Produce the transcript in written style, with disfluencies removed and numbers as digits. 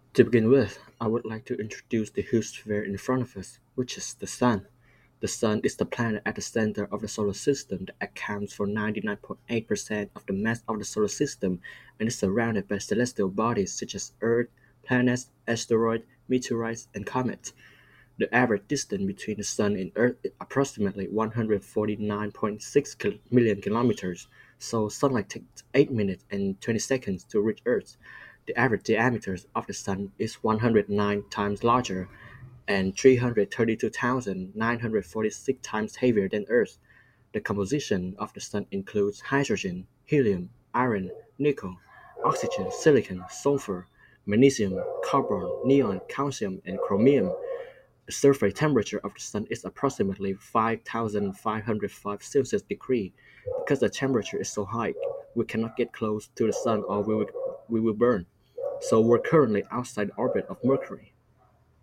To begin with, I would like to introduce the huge sphere in front of us, which is the Sun. The Sun is the planet at the center of the solar system that accounts for 99.8% of the mass of the solar system and is surrounded by celestial bodies such as Earth, planets, asteroids, meteorites, and comets. The average distance between the Sun and Earth is approximately 149.6 million kilometers, so sunlight takes 8 minutes and 20 seconds to reach Earth. The average diameter of the Sun is 109 times larger and 332,946 times heavier than Earth. The composition of the Sun includes hydrogen, helium, iron, nickel, oxygen, silicon, sulfur, magnesium, carbon, neon, calcium, and chromium. The surface temperature of the Sun is approximately 5,505 Celsius degree. Because the temperature is so high, we cannot get close to the Sun or we will burn. So we're currently outside the orbit of Mercury.